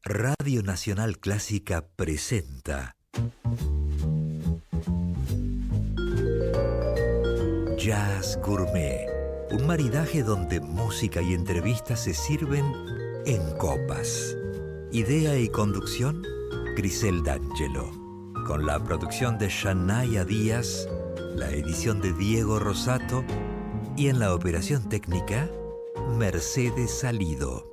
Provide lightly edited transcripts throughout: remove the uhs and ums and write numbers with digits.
Radio Nacional Clásica presenta Jazz Gourmet, un maridaje donde música y entrevistas se sirven en copas. Idea y conducción, Grisel D'Angelo, con la producción de Shanaya Díaz, la edición de Diego Rosato y en la operación técnica, Mercedes Salido.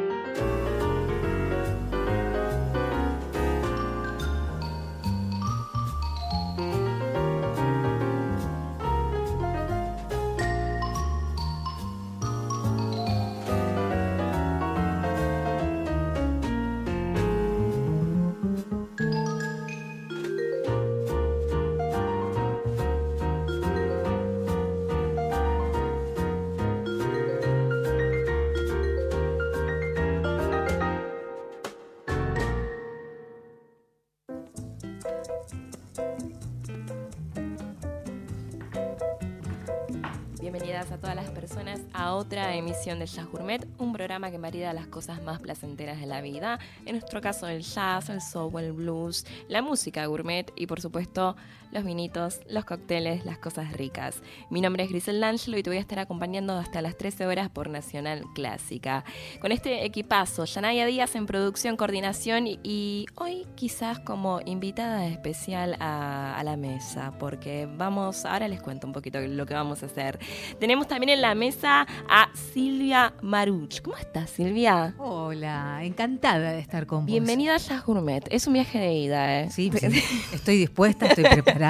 Bienvenidas a todas las personas a otra emisión de Jazz Gourmet, un programa que marida las cosas más placenteras de la vida, en nuestro caso el jazz, el soul, el blues, la música gourmet y por supuesto los vinitos, los cócteles, las cosas ricas. Mi nombre es Grisel D'Angelo y te voy a estar acompañando hasta las 13 horas por Nacional Clásica. Con este equipazo, Shanaya Díaz en producción, coordinación y hoy quizás como invitada especial a la mesa, porque ahora les cuento un poquito lo que vamos a hacer. Tenemos también en la mesa a Silvia Maruch. ¿Cómo estás, Silvia? Hola, encantada de estar con vos. Bienvenida a Jazz Gourmet. Es un viaje de ida, ¿eh? Sí, estoy dispuesta, estoy preparada.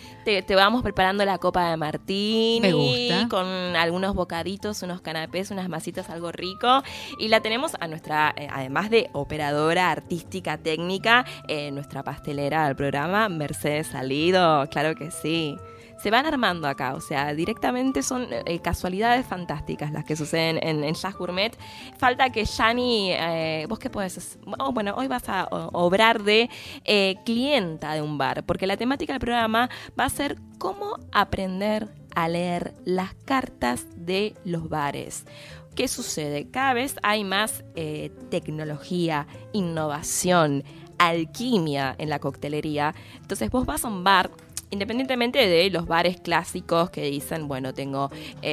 Te vamos preparando la copa de martini. Me gusta. Con algunos bocaditos, unos canapés, unas masitas, algo rico. Y la tenemos a nuestra, además de operadora artística técnica, nuestra pastelera del programa, Mercedes Salido. Claro que sí. Se van armando acá, o sea, directamente son casualidades fantásticas las que suceden en Jazz Gourmet. Falta que Yani, ¿vos qué podés hacer? Oh, bueno, hoy vas a obrar de clienta de un bar, porque la temática del programa va a ser cómo aprender a leer las cartas de los bares. ¿Qué sucede? Cada vez hay más tecnología, innovación, alquimia en la coctelería. Entonces vos vas a un bar, independientemente de los bares clásicos que dicen, bueno, tengo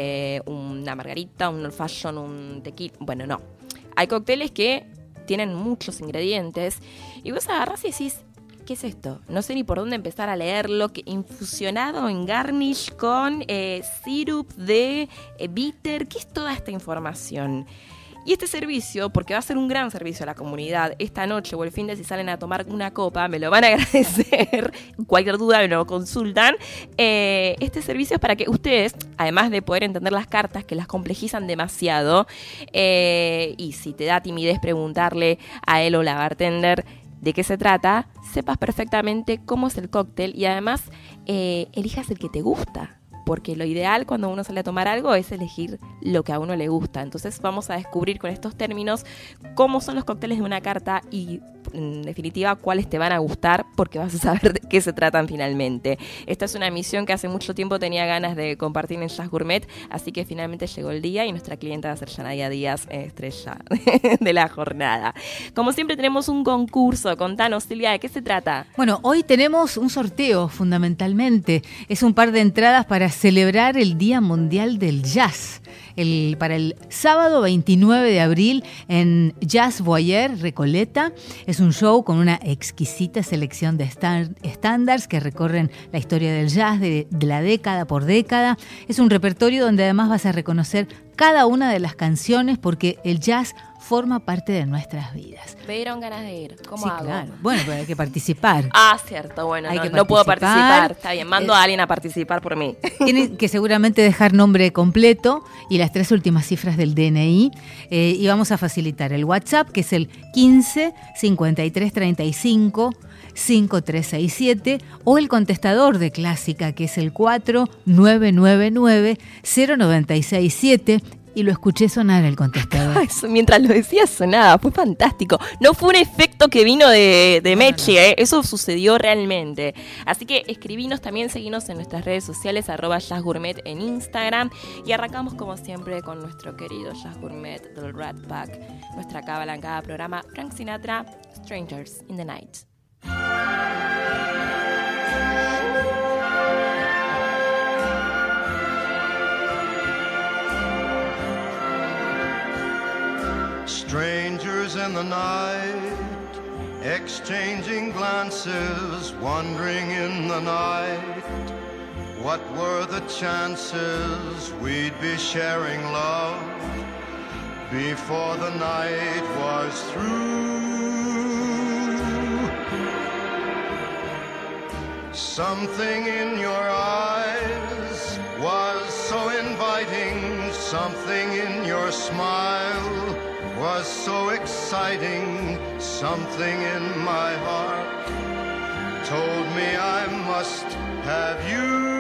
una margarita, un old fashion, un tequila. Bueno, no. Hay cócteles que tienen muchos ingredientes y vos agarrás y decís, ¿qué es esto? No sé ni por dónde empezar a leerlo, que infusionado en garnish con syrup de bitter. ¿Qué es toda esta información? Y este servicio, porque va a ser un gran servicio a la comunidad, esta noche o el fin de si salen a tomar una copa, me lo van a agradecer, cualquier duda me lo consultan. Este servicio es para que ustedes, además de poder entender las cartas que las complejizan demasiado, y si te da timidez preguntarle a él o la bartender de qué se trata, sepas perfectamente cómo es el cóctel y además elijas el que te gusta. Porque lo ideal cuando uno sale a tomar algo es elegir lo que a uno le gusta. Entonces vamos a descubrir con estos términos cómo son los cócteles de una carta y, en definitiva, cuáles te van a gustar porque vas a saber de qué se tratan finalmente. Esta es una misión que hace mucho tiempo tenía ganas de compartir en Jazz Gourmet, así que finalmente llegó el día y nuestra clienta va a ser Shanaya Díaz, estrella de la jornada. Como siempre tenemos un concurso. Contanos, Silvia, ¿de qué se trata? Bueno, hoy tenemos un sorteo fundamentalmente. Es un par de entradas para celebrar el Día Mundial del Jazz. Para el sábado 29 de abril en Jazz Voyeur, Recoleta. Es un show con una exquisita selección de estándares que recorren la historia del jazz de la década por década. Es un repertorio donde además vas a reconocer cada una de las canciones porque el jazz forma parte de nuestras vidas. Me dieron ganas de ir. ¿Cómo hago? Claro. Bueno, pero hay que participar. Cierto. Bueno, Hay que no puedo participar. Está bien, mando a alguien a participar por mí. Tienen que seguramente dejar nombre completo y las 3 últimas cifras del DNI. Y vamos a facilitar el WhatsApp, que es el 15 53 35 5367, o el contestador de Clásica, que es el 4999 0967. y lo escuché sonar el contestador. Eso, mientras lo decía sonaba, fue fantástico. No fue un efecto que vino de Meche, eso sucedió realmente. Así que escribinos también, seguinos en nuestras redes sociales, @jazzgourmet en Instagram. Y arrancamos como siempre con nuestro querido Jazz Gourmet del Rat Pack. Nuestra cábala en cada programa, Frank Sinatra, Strangers in the Night. Strangers in the night, exchanging glances, wandering in the night. What were the chances we'd be sharing love before the night was through? Something in your eyes was so inviting, something in your smile was so exciting, something in my heart told me I must have you.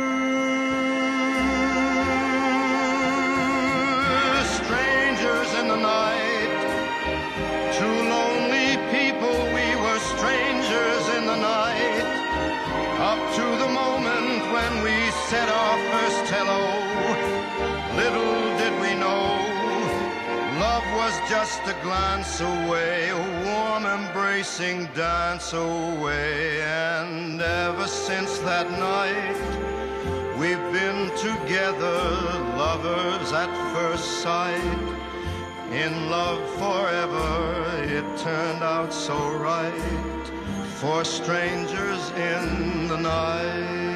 Strangers in the night, two lonely people, we were strangers in the night, up to the moment when we said our first hello. Little did we know love was just a glance away, a warm embracing dance away. And ever since that night, we've been together, lovers at first sight. In love forever, it turned out so right, for strangers in the night.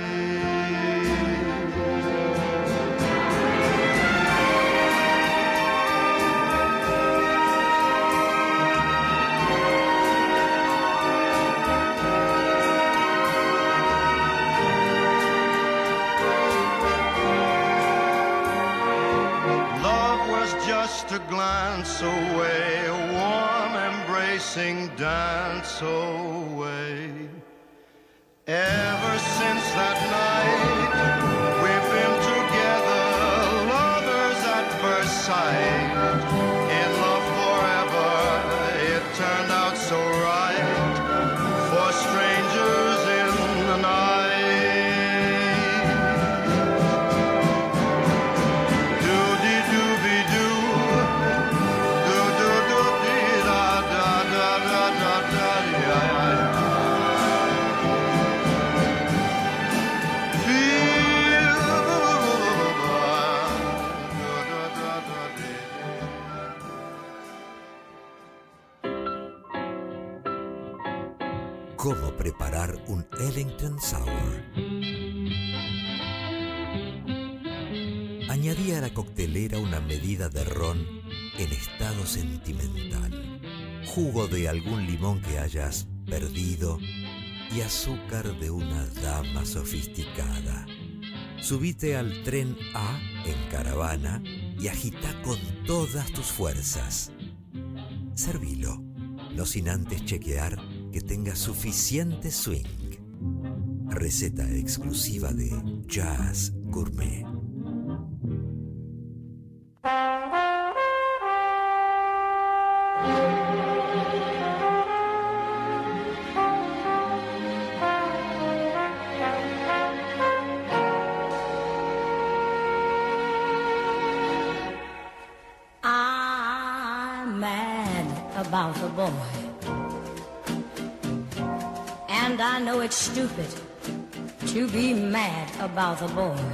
Just a glance away, a warm embracing dance away. Ever since that night, we've been together, lovers at first sight. In love forever, it turned out so right, for strangers in the night. ¿Cómo preparar un Ellington Sour? Añadí a la coctelera una medida de ron en estado sentimental, jugo de algún limón que hayas perdido y azúcar de una dama sofisticada. Subite al tren A en caravana y agita con todas tus fuerzas. Servilo, no sin antes chequear que tenga suficiente swing. Receta exclusiva de Jazz Gourmet. I'm mad about the boy, and I know it's stupid to be mad about the boy.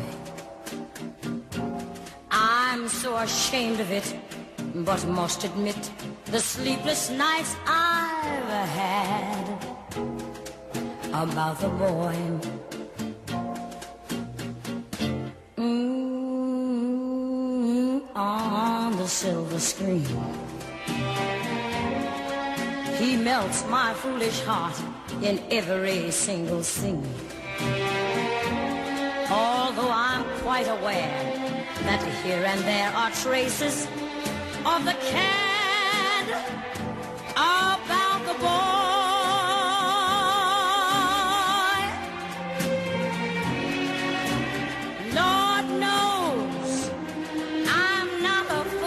I'm so ashamed of it, but must admit the sleepless nights I've had about the boy. On the silver screen, he melts my foolish heart in every single scene. Although I'm quite aware that here and there are traces of the cad about the boy. Lord knows I'm not a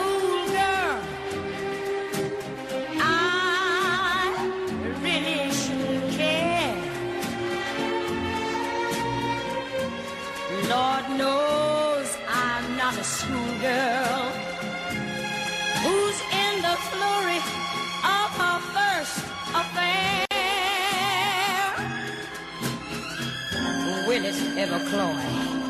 a schoolgirl who's in the flurry of her first affair. Will it ever cloy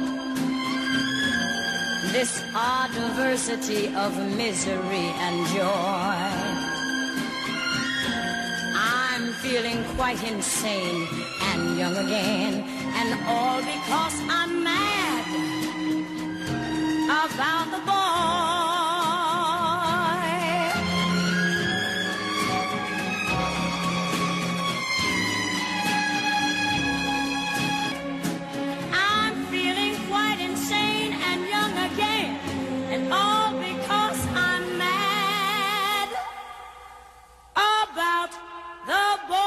this odd diversity of misery and joy? I'm feeling quite insane and young again, and all because I'm mad about the boy. I'm feeling quite insane and young again, and all because I'm mad about the boy.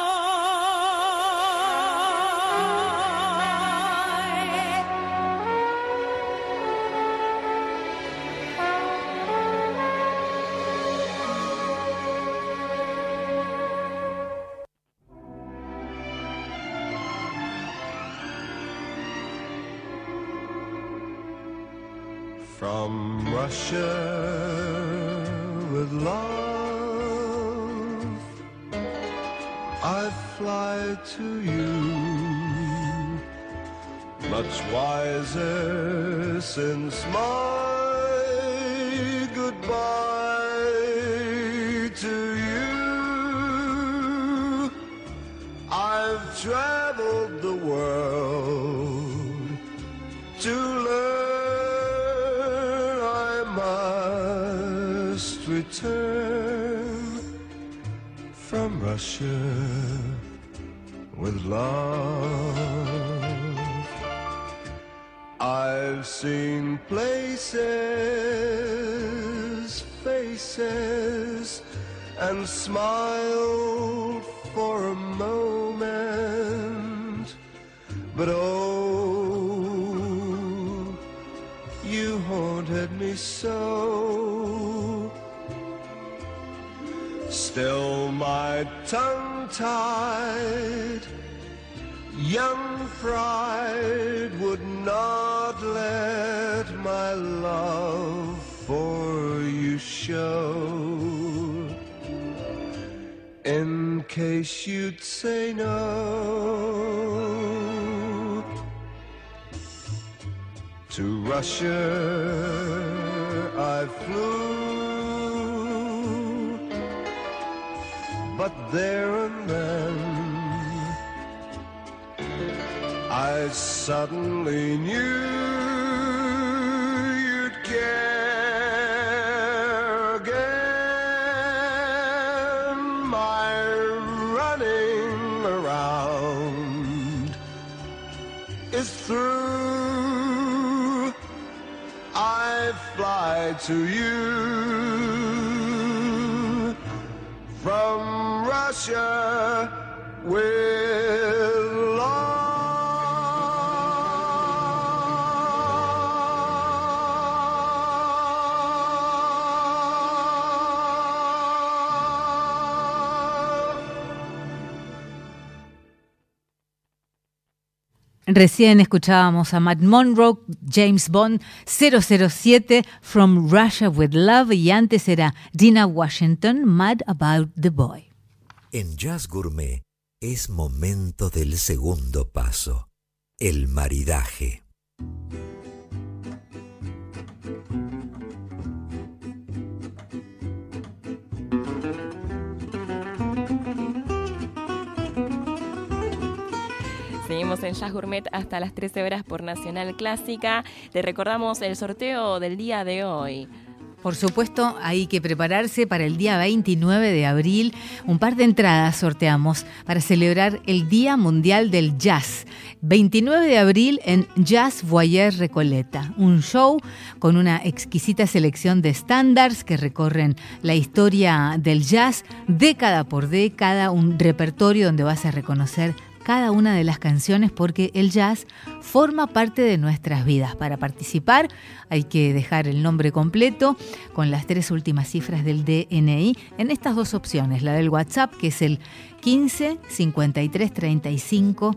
From Russia with love, I fly to you, much wiser since my goodbye to you. I've traveled the world to learn return from Russia with love. I've seen places, faces, and smiled for a moment, but oh, you haunted me so. Still my tongue-tied young pride would not let my love for you show, in case you'd say no. To Russia I flew, but there and then I suddenly knew you'd care again. My running around is through. I fly to you from Russia with love. Recién escuchábamos a Matt Monro, James Bond 007, From Russia with Love, y antes era Dina Washington, Mad About the Boy. En Jazz Gourmet es momento del segundo paso, el maridaje. Seguimos en Jazz Gourmet hasta las 13 horas por Nacional Clásica. Te recordamos el sorteo del día de hoy. Por supuesto, hay que prepararse para el día 29 de abril. Un par de entradas sorteamos para celebrar el Día Mundial del Jazz. 29 de abril en Jazz Voyeur Recoleta. Un show con una exquisita selección de estándares que recorren la historia del jazz década por década. Un repertorio donde vas a reconocer cada una de las canciones porque el jazz forma parte de nuestras vidas. Para participar hay que dejar el nombre completo con las 3 últimas cifras del DNI en estas 2 opciones, la del WhatsApp, que es el 15 53 35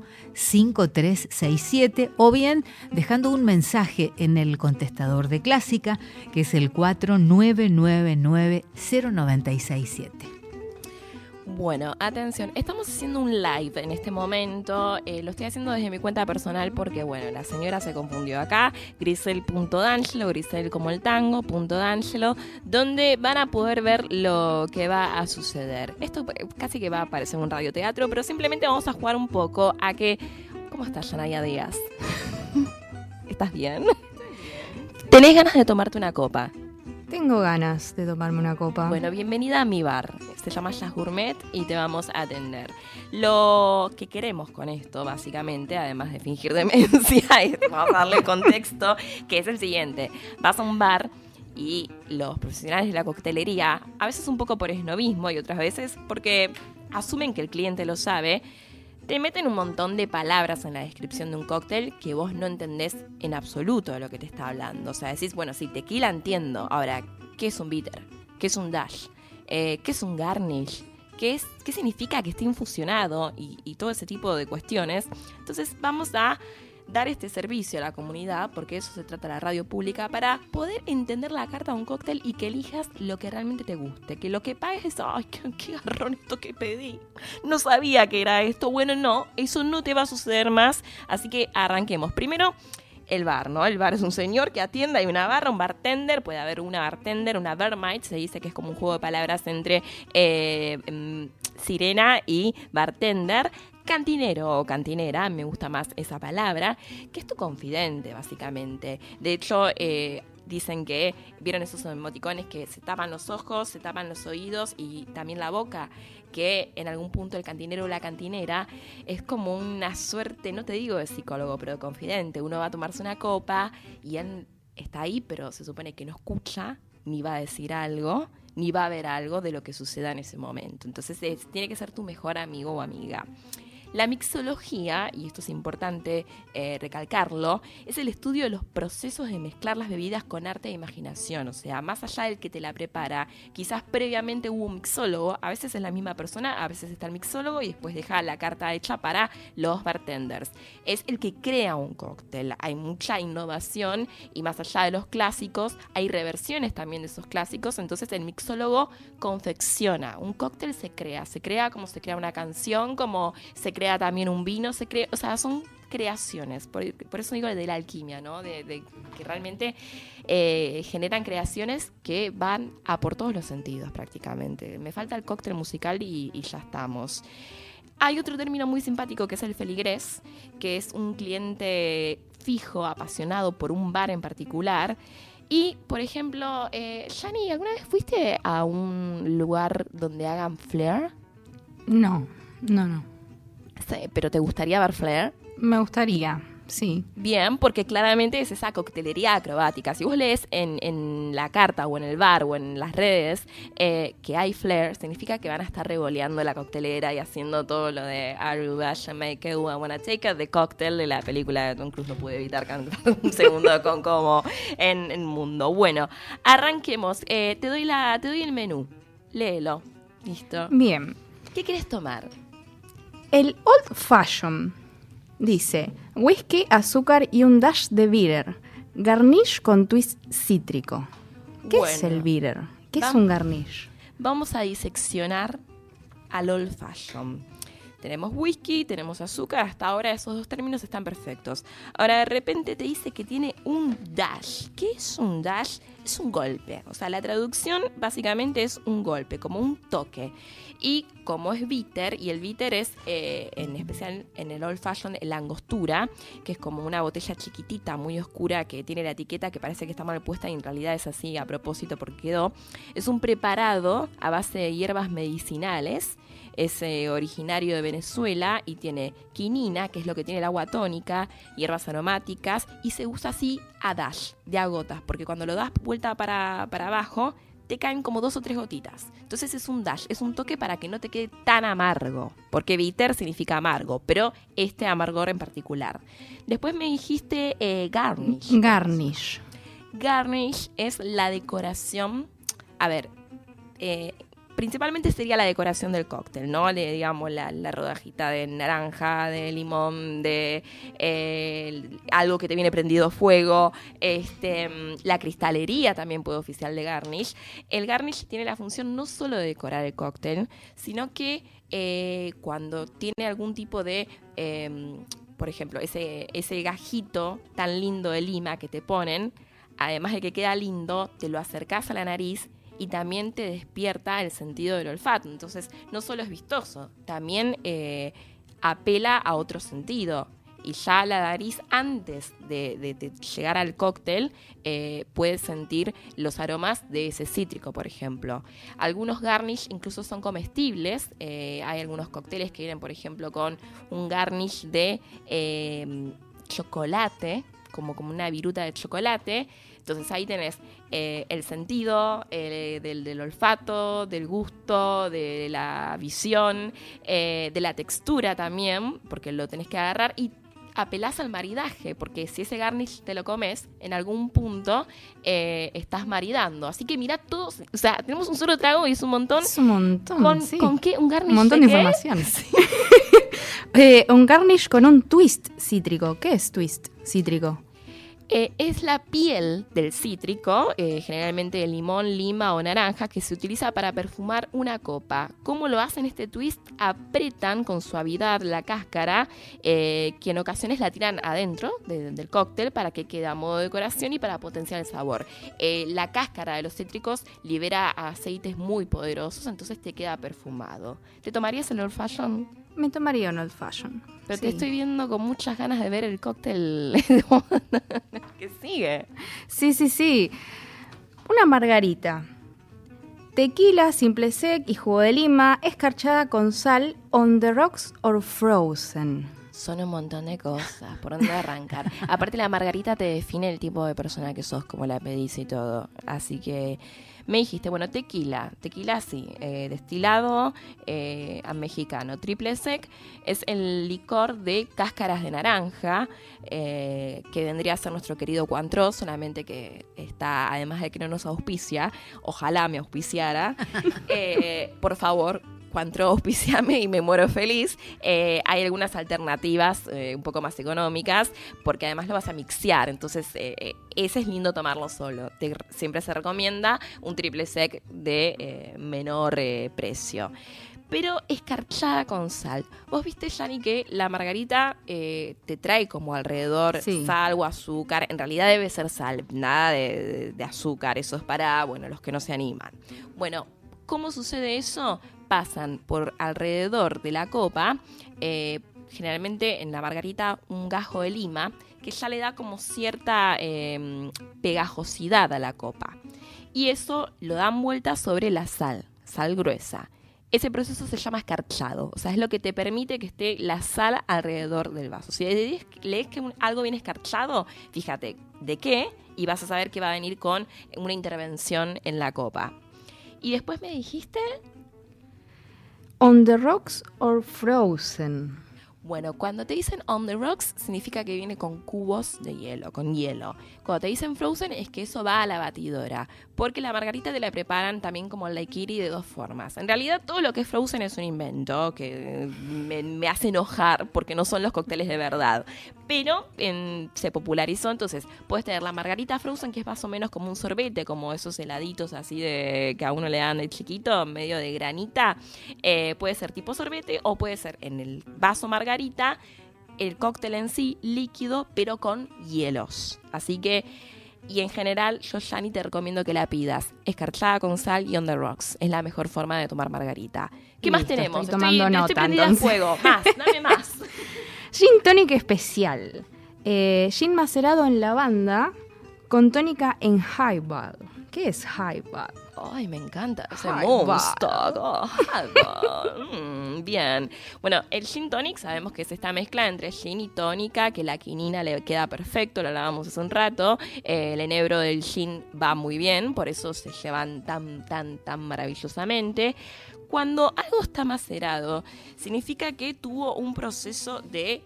5367, o bien dejando un mensaje en el contestador de Clásica, que es el 4999 0967. Bueno, atención, estamos haciendo un live en este momento, lo estoy haciendo desde mi cuenta personal porque, bueno, la señora se confundió acá, Grisel.D'Angelo, Grisel como el tango, .D'Angelo, donde van a poder ver lo que va a suceder. Esto casi que va a parecer un radioteatro, pero simplemente vamos a jugar un poco a que... ¿Cómo estás, Yanaya Díaz? ¿Estás bien? ¿Tenés ganas de tomarte una copa? Tengo ganas de tomarme una copa. Bueno, bienvenida a mi bar. Se llama Jazz Gourmet y te vamos a atender. Lo que queremos con esto, básicamente, además de fingir demencia, y vamos a darle contexto, que es el siguiente. Vas a un bar y los profesionales de la coctelería, a veces un poco por esnobismo y otras veces porque asumen que el cliente lo sabe, te meten un montón de palabras en la descripción de un cóctel que vos no entendés en absoluto de lo que te está hablando. O sea, decís, bueno, sí, tequila entiendo. Ahora, ¿qué es un bitter? ¿Qué es un dash? ¿Qué es un garnish? ¿Qué significa que esté infusionado? Y todo ese tipo de cuestiones. Entonces vamos a dar este servicio a la comunidad, porque de eso se trata la radio pública, para poder entender la carta de un cóctel y que elijas lo que realmente te guste. Que lo que pagues es, ¡ay, qué garrón esto que pedí! No sabía que era esto. Bueno, no, eso no te va a suceder más. Así que arranquemos. Primero, el bar, ¿no? El bar es un señor que atiende, hay una barra, un bartender, puede haber una bartender, una barmaid, se dice que es como un juego de palabras entre sirena y bartender. Cantinero o cantinera, me gusta más esa palabra, que es tu confidente, básicamente. De hecho, dicen que, ¿vieron esos emoticones que se tapan los ojos, se tapan los oídos y también la boca? Que en algún punto el cantinero o la cantinera es como una suerte, no te digo de psicólogo, pero de confidente. Uno va a tomarse una copa y él está ahí, pero se supone que no escucha, ni va a decir algo, ni va a ver algo de lo que suceda en ese momento. Entonces tiene que ser tu mejor amigo o amiga. La mixología, y esto es importante recalcarlo, es el estudio de los procesos de mezclar las bebidas con arte e imaginación. O sea, más allá del que te la prepara, quizás previamente hubo un mixólogo, a veces es la misma persona, a veces está el mixólogo y después deja la carta hecha para los bartenders. Es el que crea un cóctel. Hay mucha innovación y más allá de los clásicos, hay reversiones también de esos clásicos. Entonces el mixólogo confecciona. Un cóctel se crea como se crea una canción, como se crea también un vino, o sea, son creaciones, por eso digo de la alquimia, ¿no? De que realmente generan creaciones que van a por todos los sentidos prácticamente. Me falta el cóctel musical y ya estamos. Hay otro término muy simpático que es el feligrés, que es un cliente fijo, apasionado por un bar en particular. Y, por ejemplo, Yani, ¿alguna vez fuiste a un lugar donde hagan flair? No. Sí, ¿pero te gustaría ver flair? Me gustaría, sí. Bien, porque claramente es esa coctelería acrobática. Si vos lees en la carta o en el bar o en las redes que hay flair, significa que van a estar revoleando la coctelera y haciendo todo lo de Aruba, Jamaica, I wanna take it, de cóctel de la película de Tom Cruise. No pude evitar cantar un segundo con como en el mundo. Bueno, arranquemos. Te doy el menú. Léelo. Listo. Bien. ¿Qué quieres tomar? El Old Fashion dice whisky, azúcar y un dash de bitter. Garnish con twist cítrico. ¿Qué es el bitter? ¿Qué es un garnish? Vamos a diseccionar al Old Fashion. Tenemos whisky, tenemos azúcar, hasta ahora esos dos términos están perfectos. Ahora de repente te dice que tiene un dash. ¿Qué es un dash? Es un golpe. O sea, la traducción básicamente es un golpe, como un toque. Y como es bitter, y el bitter es, en especial en el Old Fashion, la angostura, que es como una botella chiquitita, muy oscura, que tiene la etiqueta que parece que está mal puesta y en realidad es así a propósito porque quedó. Es un preparado a base de hierbas medicinales. Es originario de Venezuela y tiene quinina, que es lo que tiene el agua tónica, hierbas aromáticas, y se usa así a dash, de a gotas, porque cuando lo das vuelta para abajo, te caen como 2 o 3 gotitas. Entonces es un dash, es un toque para que no te quede tan amargo, porque bitter significa amargo, pero este amargor en particular. Después me dijiste garnish. Garnish. Garnish es la decoración, a ver, principalmente sería la decoración del cóctel, ¿no? Digamos, la rodajita de naranja, de limón, de algo que te viene prendido fuego. La cristalería también puede oficiar de garnish. El garnish tiene la función no solo de decorar el cóctel, sino que cuando tiene algún tipo de... por ejemplo, ese gajito tan lindo de lima que te ponen, además de que queda lindo, te lo acercás a la nariz y también te despierta el sentido del olfato. Entonces, no solo es vistoso, también apela a otro sentido. Y ya la nariz, antes de llegar al cóctel, puedes sentir los aromas de ese cítrico, por ejemplo. Algunos garnish incluso son comestibles. Hay algunos cócteles que vienen, por ejemplo, con un garnish de chocolate, como una viruta de chocolate. Entonces ahí tenés el sentido del olfato, del gusto, de la visión, de la textura también, porque lo tenés que agarrar y apelás al maridaje, porque si ese garnish te lo comes, en algún punto estás maridando. Así que mirá todos, o sea, tenemos un solo trago y es un montón. Es un montón, sí. ¿Con qué? ¿Un garnish? Un montón de información. Sí. Un garnish con un twist cítrico. ¿Qué es twist cítrico? Es la piel del cítrico, generalmente de limón, lima o naranja, que se utiliza para perfumar una copa. ¿Cómo lo hacen este twist? Apretan con suavidad la cáscara, que en ocasiones la tiran adentro del cóctel para que quede a modo de decoración y para potenciar el sabor. La cáscara de los cítricos libera aceites muy poderosos, entonces te queda perfumado. ¿Te tomarías el Old Fashion? Me tomaría un Old Fashion. Pero sí. Te estoy viendo con muchas ganas de ver el cóctel que sigue. Sí. Una margarita. Tequila, simple sec y jugo de lima, escarchada con sal, on the rocks or frozen. Son un montón de cosas. ¿Por dónde arrancar? Aparte, la margarita te define el tipo de persona que sos, como la pedís y todo. Así que me dijiste, bueno, tequila sí, destilado mexicano. Triple sec es el licor de cáscaras de naranja, que vendría a ser nuestro querido Cointreau, solamente que está, además de que no nos auspicia, ojalá me auspiciara, por favor, Cointreau, auspiciame y me muero feliz. Hay algunas alternativas un poco más económicas, porque además lo vas a mixear, entonces ese es lindo tomarlo solo. Siempre se recomienda un triple sec de menor precio. Pero escarchada con sal. Vos viste, Yani, que la margarita te trae como alrededor sal o azúcar. En realidad debe ser sal, nada de azúcar. Eso es para, los que no se animan. Bueno, ¿cómo sucede eso? Pasan por alrededor de la copa, generalmente en la margarita, un gajo de lima, que ya le da como cierta pegajosidad a la copa. Y eso lo dan vuelta sobre la sal gruesa. Ese proceso se llama escarchado, o sea, es lo que te permite que esté la sal alrededor del vaso. Si lees que algo viene escarchado, fíjate de qué, y vas a saber que va a venir con una intervención en la copa. Y después me dijiste... On the rocks or frozen. Bueno, cuando te dicen on the rocks, significa que viene con cubos de hielo, con hielo. Cuando te dicen frozen, es que eso va a la batidora. Porque la margarita te la preparan también como el daiquiri de 2 formas. En realidad, todo lo que es frozen es un invento que me hace enojar porque no son los cócteles de verdad. Pero se popularizó, entonces puedes tener la margarita frozen, que es más o menos como un sorbete, como esos heladitos así que a uno le dan de chiquito, medio de granita. Puede ser tipo sorbete o puede ser en el vaso margarita, el cóctel en sí líquido, pero con hielos. Así que, y en general, yo, Yani, te recomiendo que la pidas escarchada con sal y on the rocks. Es la mejor forma de tomar margarita. ¿Qué más tenemos? Estoy tomando nota, estoy prendida en fuego. Más, dame más. Gin tonic especial. Gin macerado en lavanda con tónica en highball. ¿Qué es highball? Ay, me encanta ese Highball. Moonstock. Oh, highball. Bien. Bueno, el gin tonic sabemos que es esta mezcla entre gin y tónica, que la quinina le queda perfecto, lo hablábamos hace un rato. El enebro del gin va muy bien, por eso se llevan tan maravillosamente. Cuando algo está macerado, significa que tuvo un proceso de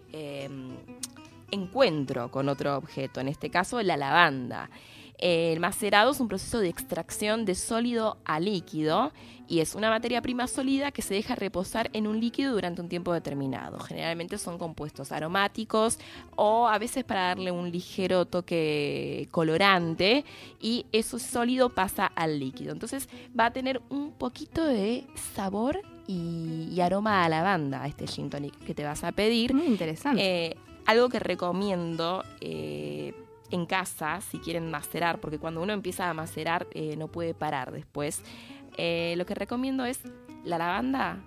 encuentro con otro objeto, en este caso la lavanda. El macerado es un proceso de extracción de sólido a líquido y es una materia prima sólida que se deja reposar en un líquido durante un tiempo determinado. Generalmente son compuestos aromáticos o a veces para darle un ligero toque colorante, y eso sólido pasa al líquido. Entonces va a tener un poquito de sabor y aroma a lavanda este gin tonic que te vas a pedir. Muy interesante. Algo que recomiendo en casa, si quieren macerar, porque cuando uno empieza a macerar no puede parar después. Lo que recomiendo es la lavanda,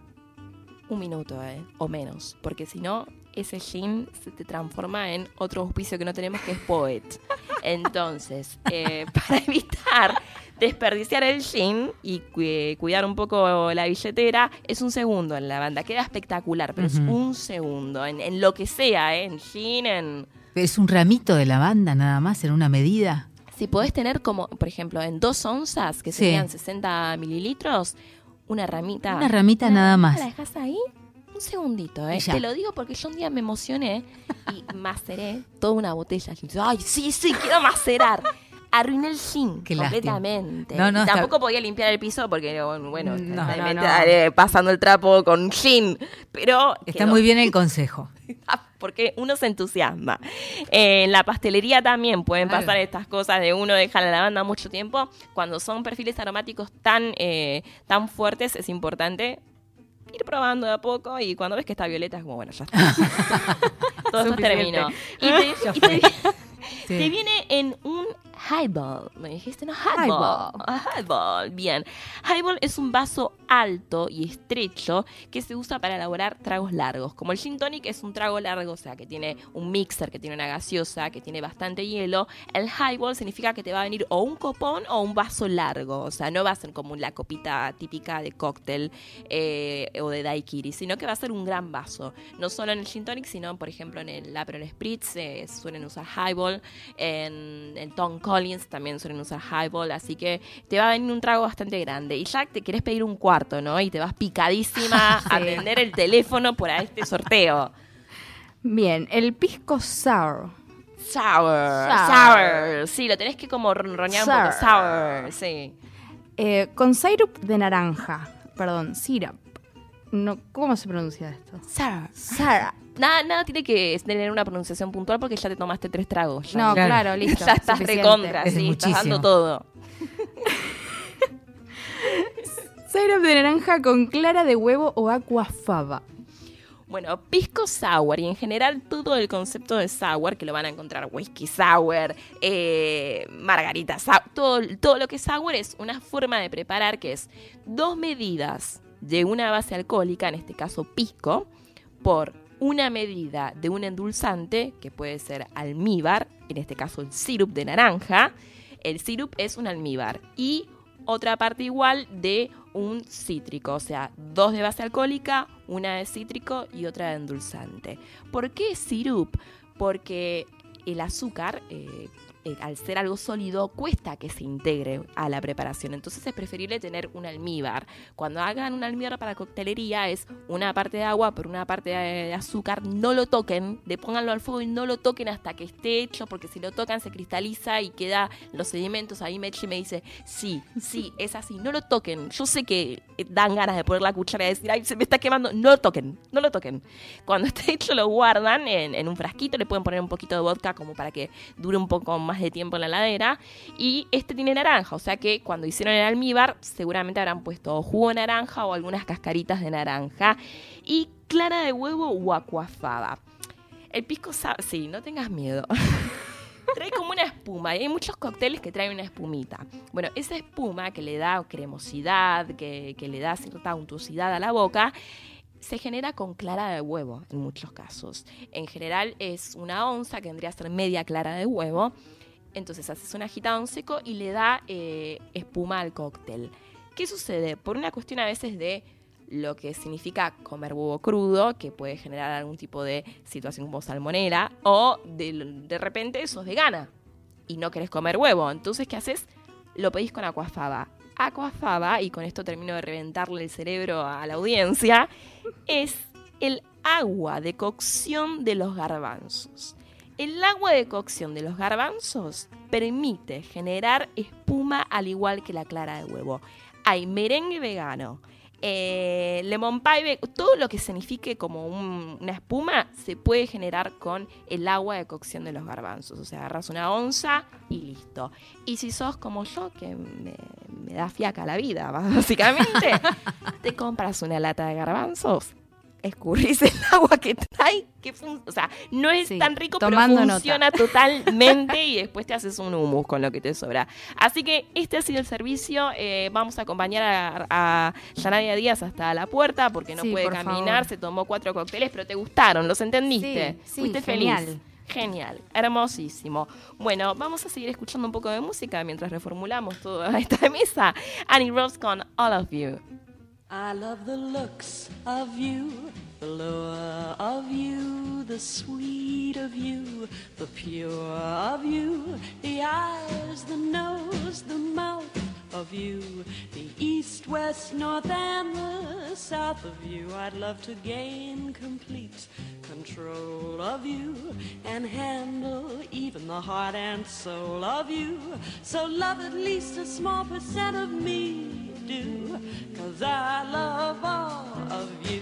1 minuto o menos, porque si no, ese gin se te transforma en otro auspicio que no tenemos, que es Poet. Entonces, para evitar desperdiciar el gin y cuidar un poco la billetera, es 1 segundo en la lavanda. Queda espectacular, pero es 1 segundo. En lo que sea, en gin, en... Es un ramito de lavanda nada más, en una medida. Si podés tener como, por ejemplo, en 2 onzas, que Sí. serían 60 mililitros, una ramita. Una ramita nada más. La dejas ahí 1 segundito, Y ya. Te lo digo porque yo un día me emocioné y maceré toda una botella. Y dije, ay, sí, quiero macerar. Arruiné el gin Qué completamente. lástima. No, Y tampoco está- podía limpiar el piso porque, bueno, No, pasando el trapo con gin. Pero Está quedó. muy bien el consejo. Porque uno se entusiasma. En la pastelería también pueden Claro. pasar estas cosas de uno deja la lavanda mucho tiempo. Cuando son perfiles aromáticos tan fuertes, es importante ir probando de a poco, y cuando ves que está violeta es como, bueno, ya está. Todo esto Suficiente. terminó. Ya Y te Sí. viene en un highball. Me dijiste, no, highball. Highball, bien. Highball es un vaso alto y estrecho que se usa para elaborar tragos largos. Como el gin tonic es un trago largo, o sea, que tiene un mixer, que tiene una gaseosa, que tiene bastante hielo, el highball significa que te va a venir o un copón o un vaso largo. O sea, no va a ser como la copita típica de cóctel o de daiquiri, sino que va a ser un gran vaso. No solo en el gin tonic, sino, por ejemplo, en el Aperol Spritz suelen usar highball. En el Tom Collins también suelen usar highball, así que te va a venir un trago bastante grande. Y ya te querés pedir un cuarto, ¿no? Y te vas picadísima a atender el teléfono por este sorteo. Bien, el pisco sour. Sour. Sí, lo tenés que como ronronear un poco. Sour, sí. Con syrup de naranja. Perdón, syrup. No, ¿cómo se pronuncia esto? Sour. Syrup. Nada tiene que tener una pronunciación puntual porque ya te tomaste 3 tragos. Ya. No, Claro. claro, listo. Ya estás suficiente. recontra, Es sí, estás muchísimo. dando todo. Syrup de naranja con clara de huevo o aquafaba. Bueno, pisco sour y en general todo el concepto de sour, que lo van a encontrar whisky sour, margarita sour, todo lo que es sour es una forma de preparar que es 2 medidas de una base alcohólica, en este caso pisco, por 1 medida de un endulzante, que puede ser almíbar, en este caso el sirup de naranja. El sirup es un almíbar y otra parte igual de un cítrico, o sea, 2 de base alcohólica, 1 de cítrico y otra de endulzante. ¿Por qué sirup? Porque el azúcar, al ser algo sólido, cuesta que se integre a la preparación. Entonces es preferible tener un almíbar. Cuando hagan un almíbar para coctelería es 1 parte de agua por 1 parte de azúcar. No lo toquen, pónganlo al fuego y no lo toquen hasta que esté hecho, porque si lo tocan se cristaliza y queda los sedimentos. Ahí Mechi me dice, sí, es así, no lo toquen. Yo sé que dan ganas de poner la cuchara y decir, ay, se me está quemando. No lo toquen. Cuando esté hecho lo guardan en un frasquito, le pueden poner un poquito de vodka como para que dure un poco más de tiempo en la heladera. Y este tiene naranja, o sea que cuando hicieron el almíbar seguramente habrán puesto o jugo de naranja o algunas cascaritas de naranja. Y clara de huevo o aquafaba. El pisco sour, sí, no tengas miedo. Trae como una espuma, y hay muchos cócteles que traen una espumita. Bueno, esa espuma que le da cremosidad, que le da cierta untuosidad a la boca, se genera con clara de huevo en muchos casos. En general es 1 onza, que vendría a ser media clara de huevo. Entonces haces un agitado en seco y le da espuma al cóctel. ¿Qué sucede? Por una cuestión a veces de lo que significa comer huevo crudo, que puede generar algún tipo de situación como salmonela, o de repente sos vegana y no querés comer huevo. Entonces, ¿qué haces? Lo pedís con aquafaba. Aquafaba, y con esto termino de reventarle el cerebro a la audiencia, es el agua de cocción de los garbanzos. El agua de cocción de los garbanzos permite generar espuma al igual que la clara de huevo. Hay merengue vegano, lemon pie, todo lo que signifique como una espuma se puede generar con el agua de cocción de los garbanzos. O sea, agarras una onza y listo. Y si sos como yo, que me da fiaca la vida, básicamente, te compras una lata de garbanzos, escurrís el agua que trae, o sea, no es tan rico, pero funciona totalmente, y después te haces un hummus con lo que te sobra. Así que este ha sido el servicio. Vamos a acompañar a Yanadia Díaz hasta la puerta porque no puede caminar, se tomó 4 cócteles, pero te gustaron, ¿los entendiste? Sí, ¿Fuiste genial. feliz? Genial, hermosísimo. Bueno, vamos a seguir escuchando un poco de música mientras reformulamos toda esta mesa. Annie Rose con All of You. I love the looks of you, the lure of you, the sweet of you, the pure of you, the eyes, the nose, the mouth of you, the east, west, north, and the south of you. I'd love to gain complete control of you and handle even the heart and soul of you. So love at least a small percent of me, do, 'cause I love all of you.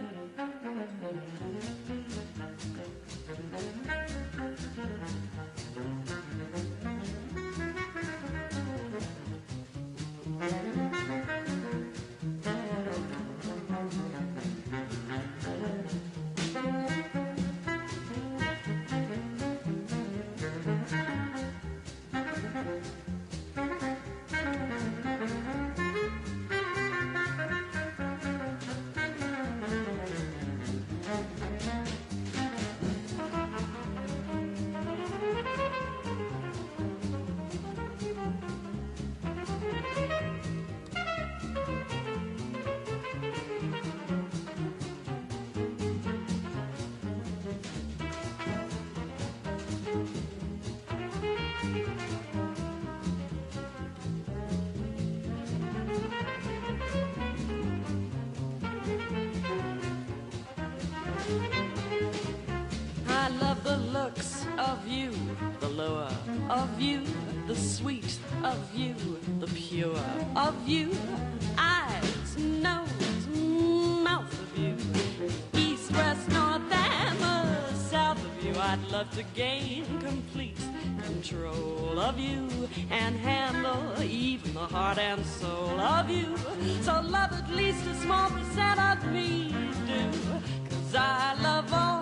I love the looks of you, the lure of you, the sweet of you, the pure of you, eyes, nose, mouth of you, east, west, north, and the south of you. I'd love to gain complete control of you and handle even the heart and soul of you. So love at least a small percent of me, do, 'cause I love all,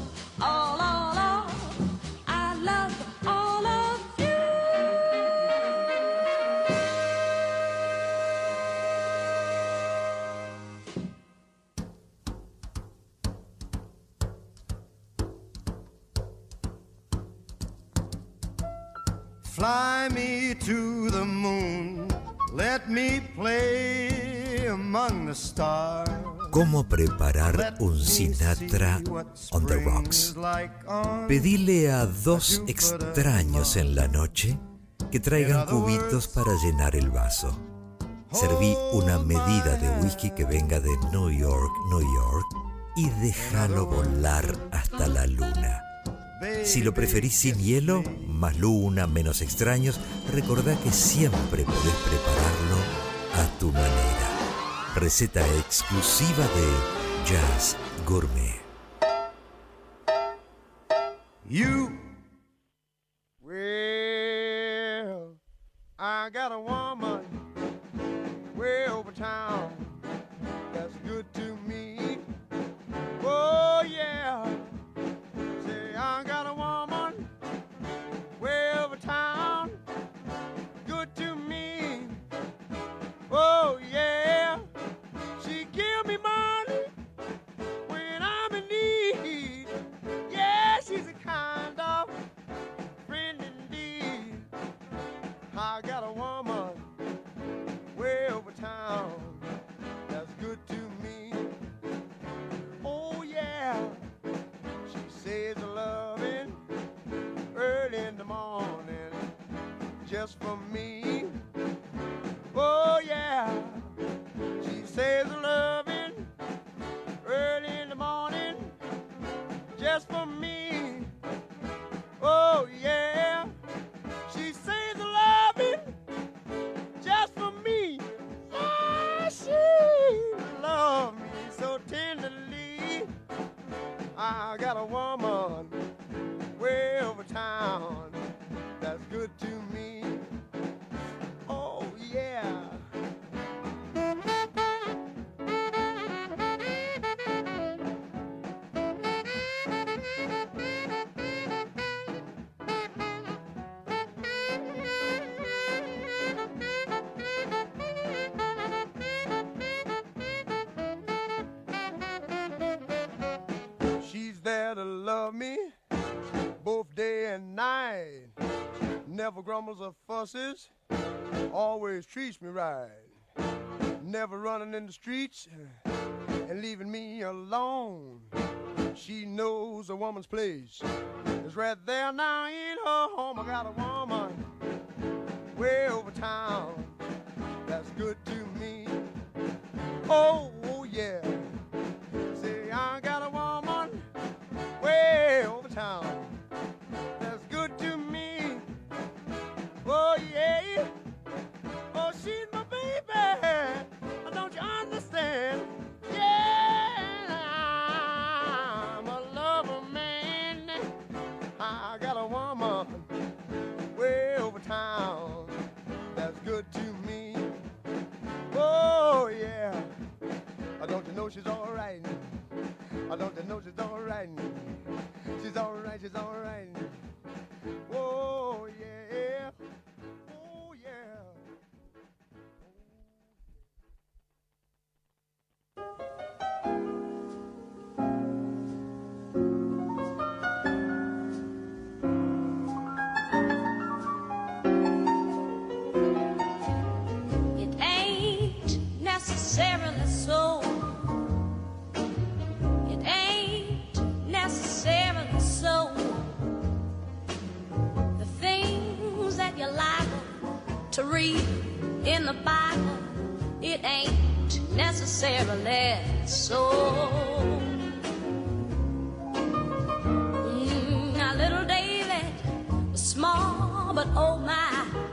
I love all of you. Fly me to the moon, let me play among the stars. ¿Cómo preparar un Sinatra on the rocks? Pedile a 2 extraños en la noche que traigan cubitos para llenar el vaso. Serví una medida de whisky que venga de New York, New York, y déjalo volar hasta la luna. Si lo preferís sin hielo, más luna, menos extraños, recordá que siempre podés prepararlo a tu manera. Receta exclusiva de Jazz Gourmet. You, well, I got a woman way over town that's good to me. Oh yeah, say I got a woman way over town, good to me. Oh yeah, she give me money when I'm in need. Yeah, she's a kind of friend indeed. just for me. Oh yeah, she says loving early in the morning just for me. Oh yeah, she says loving just for me. Oh, she loves me so tenderly. I got a woman way over town that's good to me. Oh yeah. She's there to love me both day and night. Never grumbles or fusses, always treats me right. Never running in the streets and leaving me alone. She knows a woman's place is right there now in her home. I got a woman way over town that's good to me. Oh yeah, say I got a woman way over town that's good to me. Oh yeah, oh she's my baby, don't you understand? Yeah, I'm a lover man. I got a woman way over town that's good to me. Oh yeah, don't you know she's all right? Don't you know she's all right? She's all right, she's all right. Oh yeah, oh yeah. It ain't necessarily so. It ain't necessarily so. The things that you're liable to read in the Bible, it ain't necessarily so. Now little David was small, but oh my.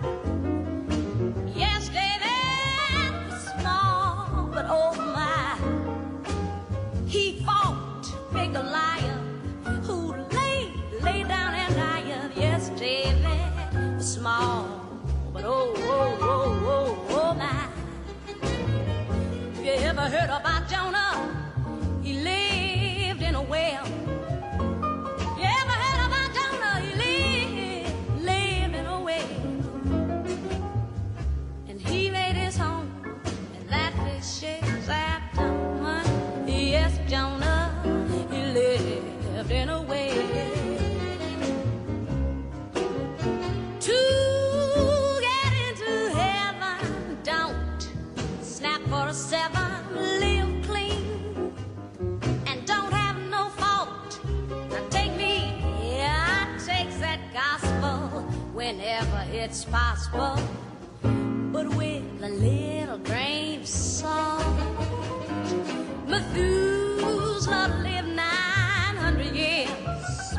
Yes, David was small, but oh my. He fought big Goliath, who lay down and died. Yes, David was small, but oh my. You ever heard about Jonah? He lived in a well. You ever heard about Jonah? He lived in a well. And he made his home in that fish at Jonah. Yes, Jonah, he lived in a well. To get into heaven, don't snap for a 7, live clean, and don't have no fault. Now take me, yeah, I take that gospel whenever it's possible, but with a little grain of salt. Methuselah lived 900 years.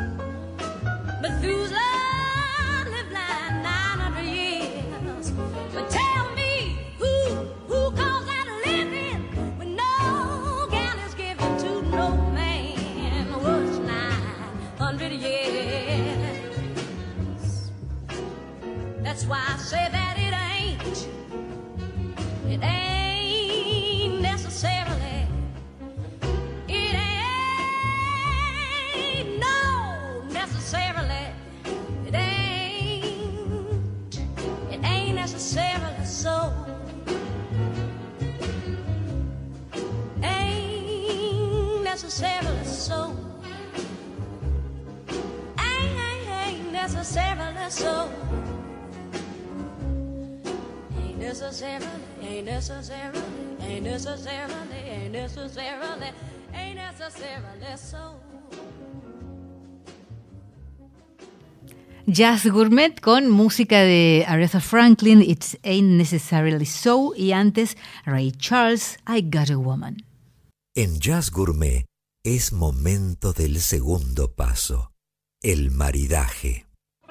Methuselah lived 900 years. But tell me who calls that living when no gal is given to no man? Was 900 years. That's why I say that it ain't necessarily. It ain't no necessarily. It ain't necessarily so. Ain't necessarily so. Ain't necessarily so. Ain't necessarily, ain't necessarily, ain't necessarily, ain't necessarily, ain't necessarily so. Jazz Gourmet con música de Aretha Franklin, It Ain't Necessarily So, y antes Ray Charles, I Got a Woman. En Jazz Gourmet es momento del segundo paso, el maridaje.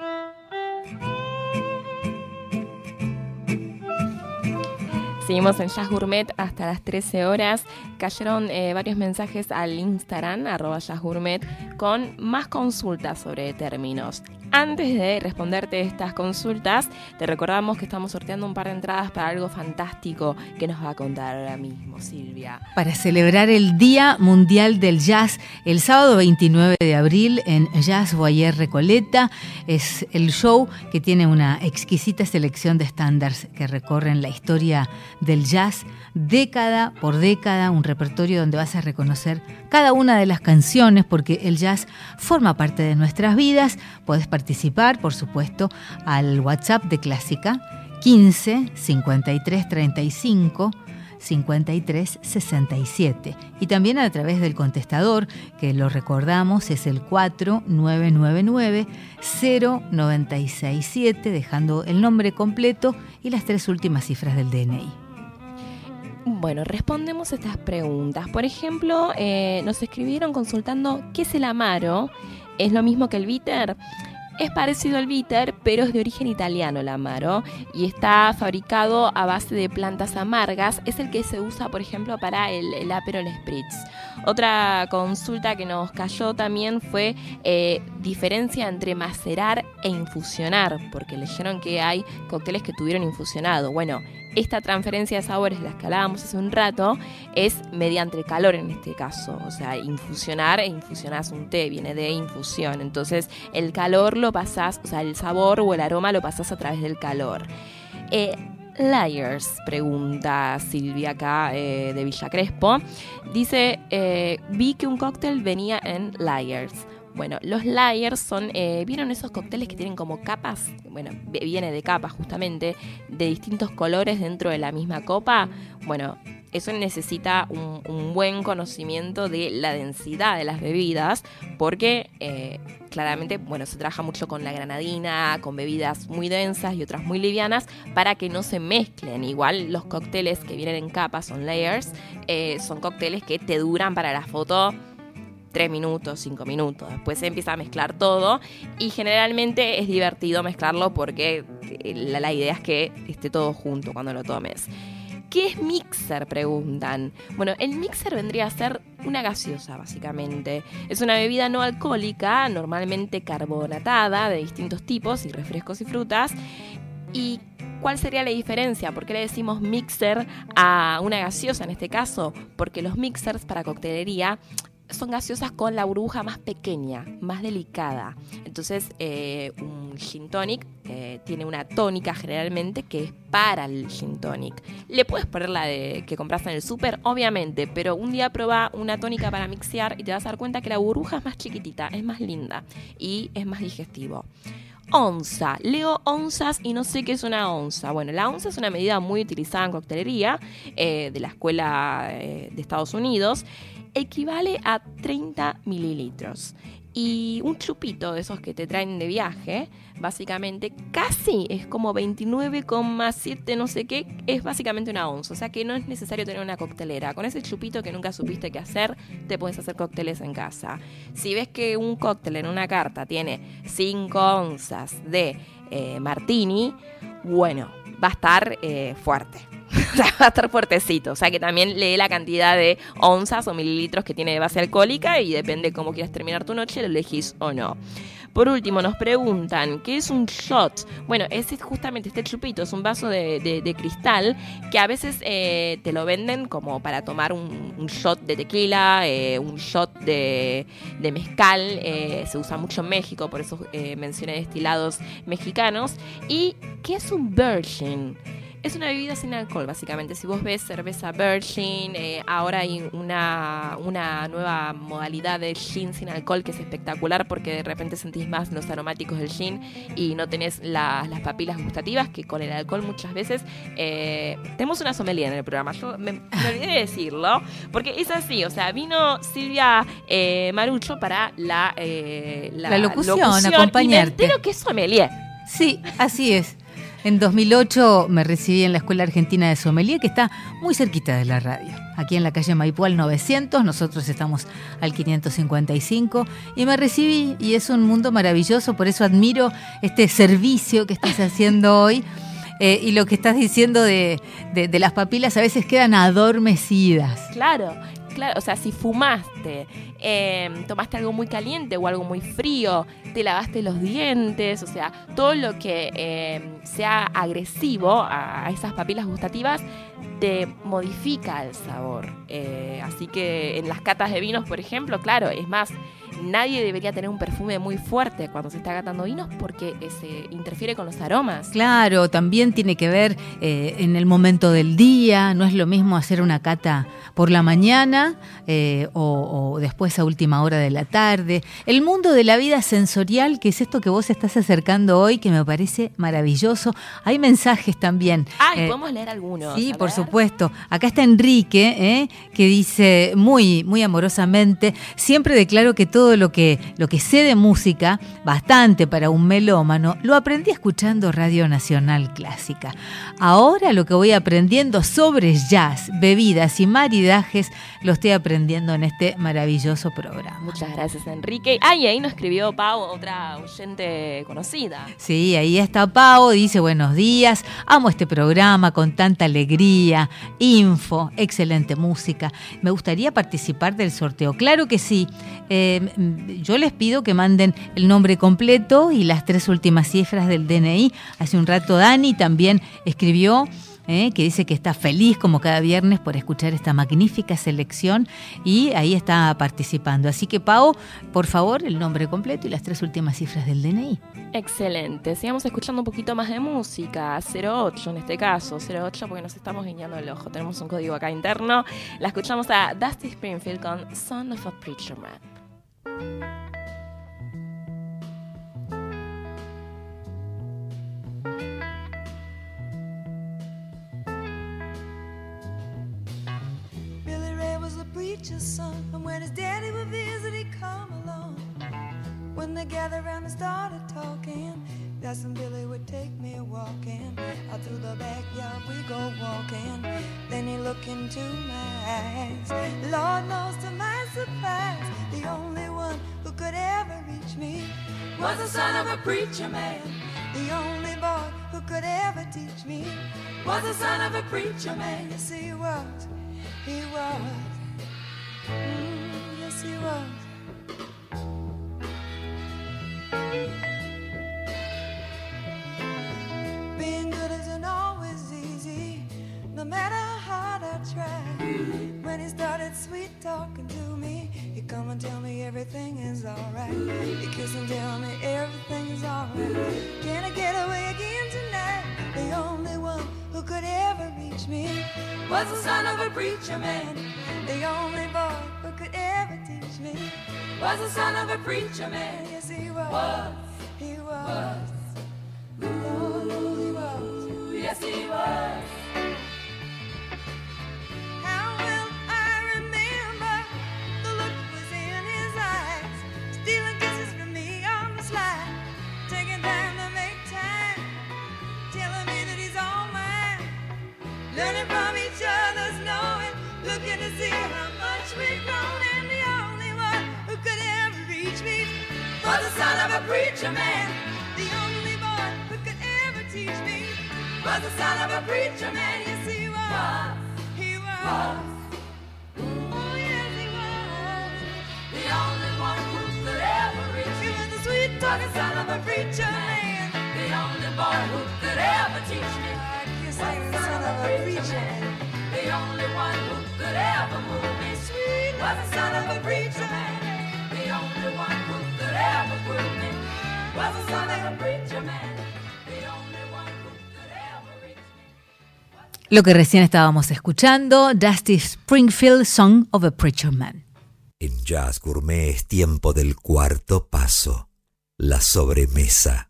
Seguimos en Jazz Gourmet hasta las 13 horas. Cayeron varios mensajes al Instagram, @jazzgourmet, con más consultas sobre términos. Antes de responderte estas consultas, te recordamos que estamos sorteando un par de entradas para algo fantástico que nos va a contar ahora mismo Silvia. Para celebrar el Día Mundial del Jazz, el sábado 29 de abril en Jazz Boyer Recoleta, es el show que tiene una exquisita selección de estándares que recorren la historia del jazz década por década, un repertorio donde vas a reconocer cada una de las canciones porque el jazz forma parte de nuestras vidas. Podés participar, por supuesto, al WhatsApp de Clásica 15 53 35 53 67 y también a través del contestador, que lo recordamos es el 4999 0967, dejando el nombre completo y las 3 últimas cifras del DNI. Bueno, respondemos estas preguntas. Por ejemplo, nos escribieron consultando ¿qué es el amaro? ¿Es lo mismo que el bitter? Es parecido al bitter, pero es de origen italiano el amaro y está fabricado a base de plantas amargas. Es el que se usa, por ejemplo, para el Aperol Spritz. Otra consulta que nos cayó también fue diferencia entre macerar e infusionar, porque leyeron que hay cócteles que tuvieron infusionado. Bueno, esta transferencia de sabores de las que hablábamos hace un rato es mediante el calor en este caso. O sea, infusionar e infusionás un té, viene de infusión. Entonces, el calor lo pasás, o sea, el sabor o el aroma lo pasás a través del calor. Layers, pregunta Silvia acá de Villa Crespo. Dice, vi que un cóctel venía en layers. Bueno, los layers son, ¿vieron esos cócteles que tienen como capas? Bueno, viene de capas justamente, de distintos colores dentro de la misma copa. Bueno, eso necesita un buen conocimiento de la densidad de las bebidas, porque claramente, bueno, se trabaja mucho con la granadina, con bebidas muy densas y otras muy livianas, para que no se mezclen. Igual los cócteles que vienen en capas, son layers, son cócteles que te duran para la foto 3 minutos, 5 minutos. Después se empieza a mezclar todo y generalmente es divertido mezclarlo porque la idea es que esté todo junto cuando lo tomes. ¿Qué es mixer?, preguntan. Bueno, el mixer vendría a ser una gaseosa, básicamente. Es una bebida no alcohólica, normalmente carbonatada, de distintos tipos, y refrescos y frutas. ¿Y cuál sería la diferencia? ¿Por qué le decimos mixer a una gaseosa en este caso? Porque los mixers para coctelería son gaseosas con la burbuja más pequeña, más delicada. Entonces, un gin tonic tiene una tónica generalmente que es para el gin tonic. Le puedes poner la que compras en el súper, obviamente, pero un día probá una tónica para mixear y te vas a dar cuenta que la burbuja es más chiquitita, es más linda y es más digestivo. Onza. Leo onzas y no sé qué es una onza. Bueno, la onza es una medida muy utilizada en coctelería de la escuela de Estados Unidos. Equivale a 30 mililitros. Y un chupito de esos que te traen de viaje, básicamente casi es como 29,7 no sé qué, es básicamente una onza. O sea que no es necesario tener una coctelera. Con ese chupito que nunca supiste qué hacer, te puedes hacer cócteles en casa. Si ves que un cóctel en una carta tiene 5 onzas de martini, bueno, va a estar fuerte. Va a estar fuertecito, o sea que también lee la cantidad de onzas o mililitros que tiene de base alcohólica y depende cómo quieras terminar tu noche, lo elegís o no. Por último, nos preguntan, ¿qué es un shot? Bueno, es justamente este chupito, es un vaso de cristal que a veces te lo venden como para tomar un shot de tequila, un shot de mezcal, se usa mucho en México, por eso mencioné destilados mexicanos. ¿Y qué es un virgin? Es una bebida sin alcohol, básicamente. Si vos ves cerveza Virgin, ahora hay una nueva modalidad de gin sin alcohol que es espectacular porque de repente sentís más los aromáticos del gin y no tenés las papilas gustativas que con el alcohol muchas veces. Tenemos una sommelier en el programa, yo me olvidé de decirlo, porque es así, o sea, vino Silvia Marucho para la locución, y acompañarte. me entero que es sommelier. Sí, así es. En 2008 me recibí en la Escuela Argentina de Sommelier, que está muy cerquita de la radio. Aquí en la calle Maipú al 900, nosotros estamos al 555, y me recibí, y es un mundo maravilloso, por eso admiro este servicio que estás haciendo hoy. Y lo que estás diciendo de las papilas a veces quedan adormecidas. Claro, o sea, si fumaste, tomaste algo muy caliente o algo muy frío, te lavaste los dientes, o sea, todo lo que sea agresivo a esas papilas gustativas te modifica el sabor. Así que en las catas de vinos, por ejemplo, claro, es más, nadie debería tener un perfume muy fuerte cuando se está catando vinos porque se interfiere con los aromas. Claro, también tiene que ver en el momento del día. No es lo mismo hacer una cata por la mañana o después a última hora de la tarde. El mundo de la vida sensorial, que es esto que vos estás acercando hoy, que me parece maravilloso. Hay mensajes también. ¿Podemos leer algunos? Sí, por supuesto. Acá está Enrique, que dice muy, muy amorosamente: siempre declaro que todo lo que sé de música, bastante para un melómano, lo aprendí escuchando Radio Nacional Clásica. Ahora lo que voy aprendiendo sobre jazz, bebidas y maridajes, lo estoy aprendiendo en este maravilloso programa. Muchas gracias, Enrique. Y ahí nos escribió Pau, otra oyente conocida. Sí, ahí está Pau, dice: buenos días, amo este programa con tanta alegría, info, excelente música. Me gustaría participar del sorteo. Claro que sí. Yo les pido que manden el nombre completo y las 3 últimas cifras del DNI. Hace un rato Dani también escribió que dice que está feliz como cada viernes por escuchar esta magnífica selección y ahí está participando. Así que, Pau, por favor, el nombre completo y las 3 últimas cifras del DNI. Excelente. Sigamos escuchando un poquito más de música. 08 en este caso. 08 porque nos estamos guiñando el ojo. Tenemos un código acá interno. La escuchamos a Dusty Springfield con Son of a Preacher Man. Billy Ray was a preacher's son, and when his daddy would visit, he'd come along. When they gathered around and started talking, that's when Billy would take me walking. Out through the backyard we go walking. Then he looked into my eyes. Lord knows to my surprise, the only one who could ever reach me was the son of a preacher man. The only boy who could ever teach me was the son of a preacher man. Yes, he was. He was. Yes, he was. Being good isn't always easy, no matter how hard I try. When he started sweet talking to me, he'd come and tell me everything is alright. He'd kiss and tell me everything is alright. Can I get away again tonight? The only one who could ever reach me was the son of a preacher man. The only boy who could ever teach me was the son of a preacher man. Yes, he was. He was. Oh, he was. Yes, he was. How well I remember the look was in his eyes, stealing kisses from me on the slide, taking time to make time, telling me that he's all mine, learning from each other's knowing, looking to see how much we've grown, and the only one who could ever reach me was the son of a preacher man. The only boy who could ever teach me was the son of a preacher man. Yes, he was. He was. Oh, yes, he was. The only one who could ever reach me. He was the sweet-talking son of a preacher man. The only boy who could ever teach me was the son of a preacher man. The only one who could ever move me sweet was the son of a preacher man. The only one who could ever prove me was the son of a preacher man. The only one who could ever reach me Lo que recién estábamos escuchando, Dusty Springfield, Song of a Preacher Man. En Jazz Gourmet es tiempo del cuarto paso, la sobremesa.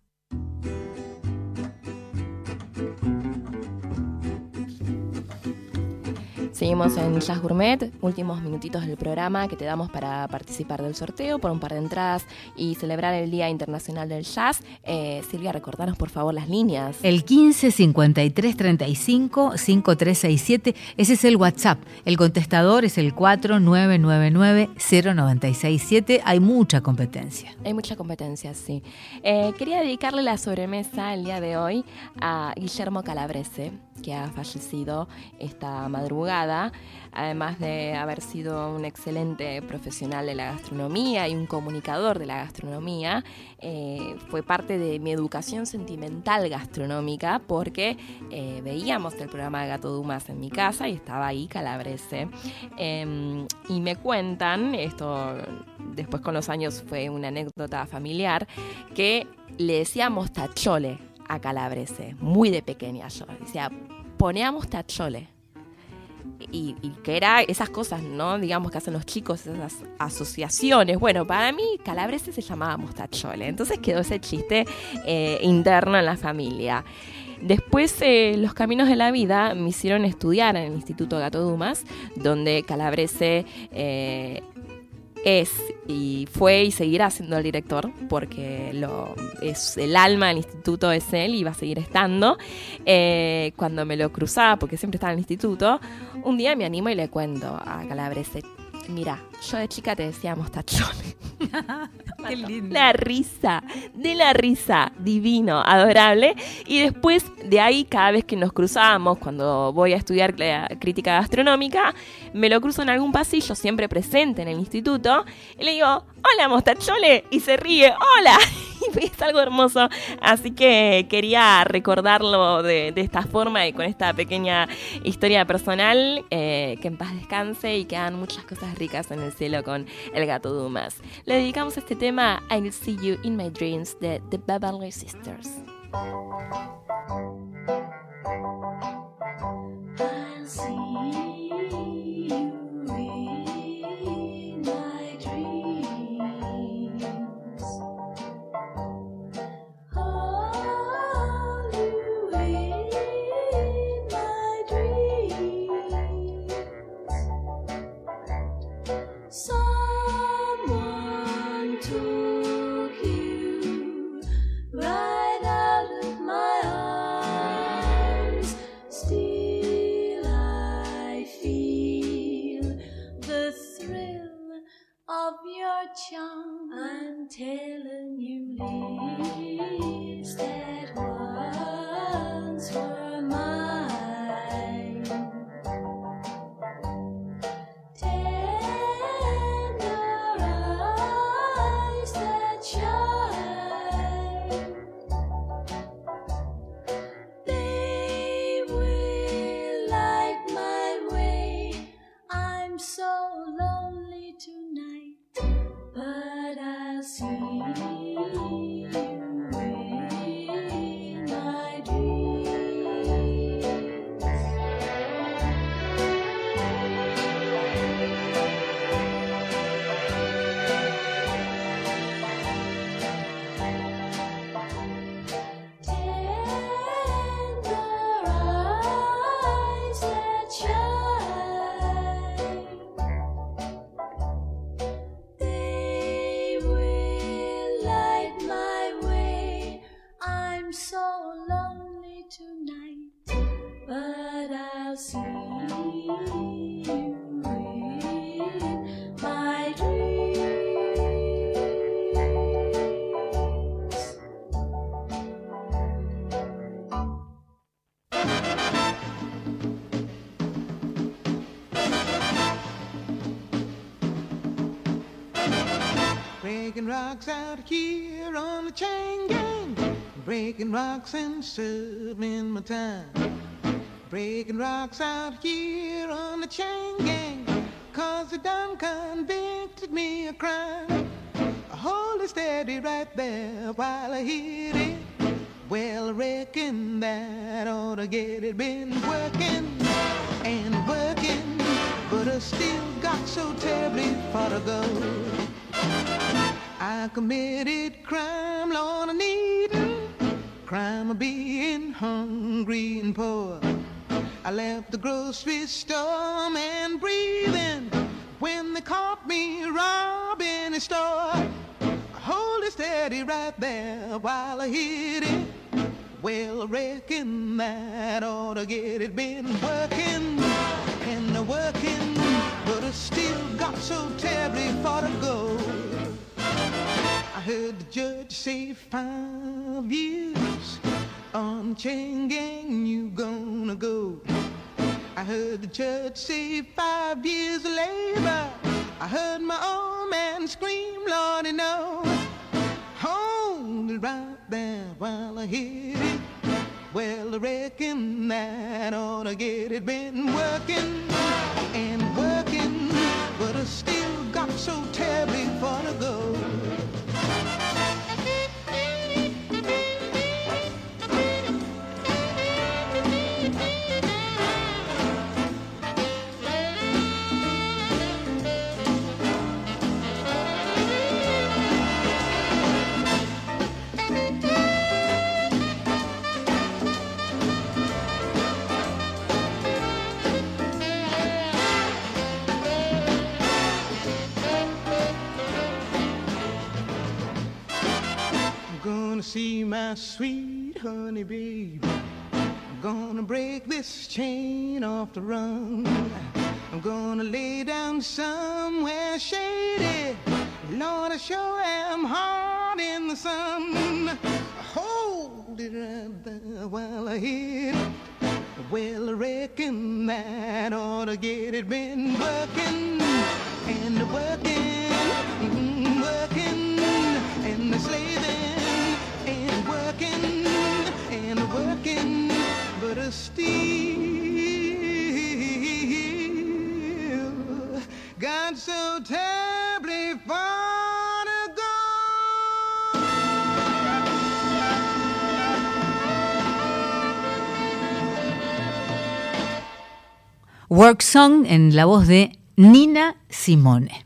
Seguimos en Jazz Gourmet, últimos minutitos del programa que te damos para participar del sorteo por un par de entradas y celebrar el Día Internacional del Jazz. Silvia, recordanos por favor las líneas. El 15 53 35 5367, ese es el WhatsApp. El contestador es el 4999 0967. Hay mucha competencia. Hay mucha competencia, sí. Quería dedicarle la sobremesa el día de hoy a Guillermo Calabrese, que ha fallecido esta madrugada, además de haber sido un excelente profesional de la gastronomía y un comunicador de la gastronomía. Fue parte de mi educación sentimental gastronómica porque veíamos el programa de Gato Dumas en mi casa y estaba ahí Calabrese. Y me cuentan, esto después con los años fue una anécdota familiar, que le decíamos tachole a Calabrese, muy de pequeña yo. Decía, poníamos tachole. Y que era esas cosas, ¿no? Digamos que hacen los chicos, esas asociaciones. Bueno, para mí Calabrese se llamaba mostachole. Entonces quedó ese chiste interno en la familia. Después los caminos de la vida me hicieron estudiar en el Instituto Gato Dumas, donde Calabrese es y fue y seguirá siendo el director, porque es el alma del instituto, es él y va a seguir estando. Cuando me lo cruzaba, porque siempre estaba en el instituto, un día me animo y le cuento a Calabrese, mira, yo de chica te decía mostachole. Qué lindo. De la risa, divino, adorable. Y después de ahí, cada vez que nos cruzábamos, cuando voy a estudiar crítica gastronómica, me lo cruzo en algún pasillo, siempre presente en el instituto, y le digo, hola mostachole, y se ríe, hola. Y es algo hermoso, así que quería recordarlo de esta forma y con esta pequeña historia personal, que en paz descanse y que hagan muchas cosas ricas en el cielo con el Gato Dumas. Le dedicamos este tema a I'll See You in My Dreams de The Beverly Sisters. I'll see you in my dreams. Hold you in my dreams. Someone took you right out of my arms. Still I feel the thrill of your charm. I'm telling you lies that once were mine. Tender eyes that shine. They will light my way. I'm so lonely tonight, but I'll see you in my dreams. Tender eyes that shine. They will light my way. I'm so lonely tonight, but I'll see you in my dreams. Breaking rocks out here on the chain gang. Breaking rocks and serving my time. Breaking rocks out here on the chain gang. 'Cause they done convicted me of crime. I hold it steady right there while I hit it. Well, I reckon that ought to get it. Been working and working, but I still got so terribly far to go. I committed crime, Lord, I needn't. Crime of being hungry and poor. I left the grocery store and breathing when they caught me robbing a store. Hold it steady right there while I hit it. Well, I reckon that ought to get it. Been working and working, but I still got so terribly far to go. I heard the judge say 5 years on chain gang you gonna go. I heard the judge say 5 years of labor. I heard my old man scream, Lordy, no. Hold it right there while I hit it. Well, I reckon that ought to get it. Been working and working, but I still got so terribly far to go. See my sweet honey baby, I'm gonna break this chain off the run. I'm gonna lay down somewhere shady. Lord, I sure am hard in the sun. Hold it right there while I hit it. Well, I reckon that ought to get it. Been working and working, working and slaving. Working and working, but I still got so terribly far to go. Work Song en la voz de Nina Simone.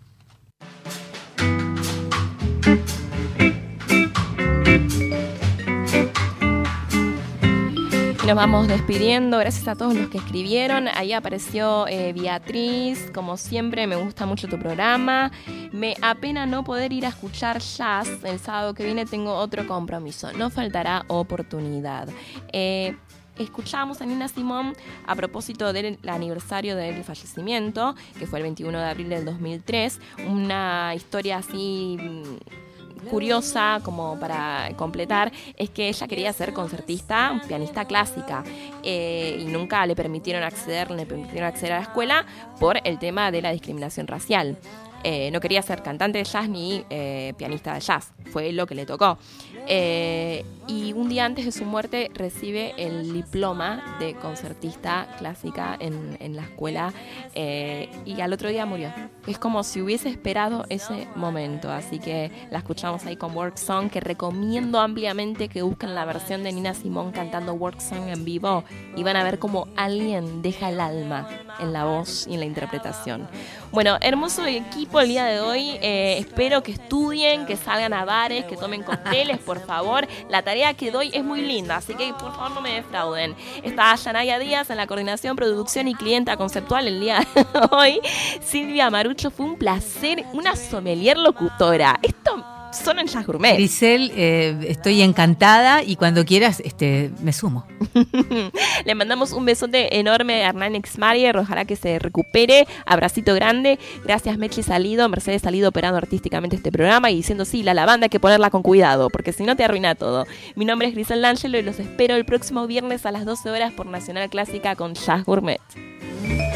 Nos vamos despidiendo, gracias a todos los que escribieron. Ahí apareció Beatriz, como siempre me gusta mucho tu programa. Me apena no poder ir a escuchar jazz. El sábado que viene tengo otro compromiso, no faltará oportunidad. Escuchamos a Nina Simone a propósito del aniversario del fallecimiento, que fue el 21 de abril del 2003. Una historia así curiosa, como para completar, es que ella quería ser concertista, pianista clásica, y nunca le permitieron acceder a la escuela por el tema de la discriminación racial. No quería ser cantante de jazz ni pianista de jazz, fue lo que le tocó. Y un día antes de su muerte recibe el diploma de concertista clásica en la escuela, y al otro día murió. Es como si hubiese esperado ese momento, así que la escuchamos ahí con Work Song, que recomiendo ampliamente que busquen la versión de Nina Simone cantando Work Song en vivo y van a ver cómo alguien deja el alma en la voz y en la interpretación. Bueno, hermoso equipo el día de hoy. Espero que estudien, que salgan a bares, que tomen cócteles, por favor. La tarea que doy es muy linda, así que por favor no me defrauden. Está Yanaya Díaz en la coordinación, producción y clienta conceptual el día de hoy. Silvia Marucho, fue un placer, una sommelier locutora. Esto son en Jazz Gourmet. Grisel, estoy encantada y cuando quieras me sumo. Le mandamos un besote enorme a Hernán Exmarier, ojalá que se recupere. Abracito grande. Gracias Mechi Salido, Mercedes Salido operando artísticamente este programa y diciendo sí, la lavanda hay que ponerla con cuidado porque si no te arruina todo. Mi nombre es Grisel D'Angelo y los espero el próximo viernes a las 12 horas por Nacional Clásica con Jazz Gourmet.